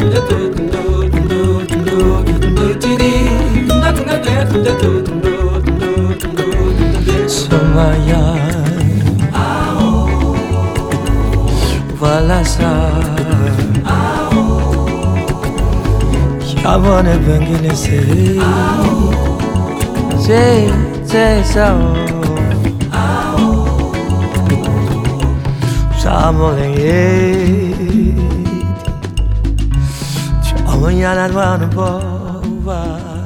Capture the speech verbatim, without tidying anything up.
Voilà ça. Yabone bengile se. C'est c'est ça. Samoleye. Tu as mon yana douane bova.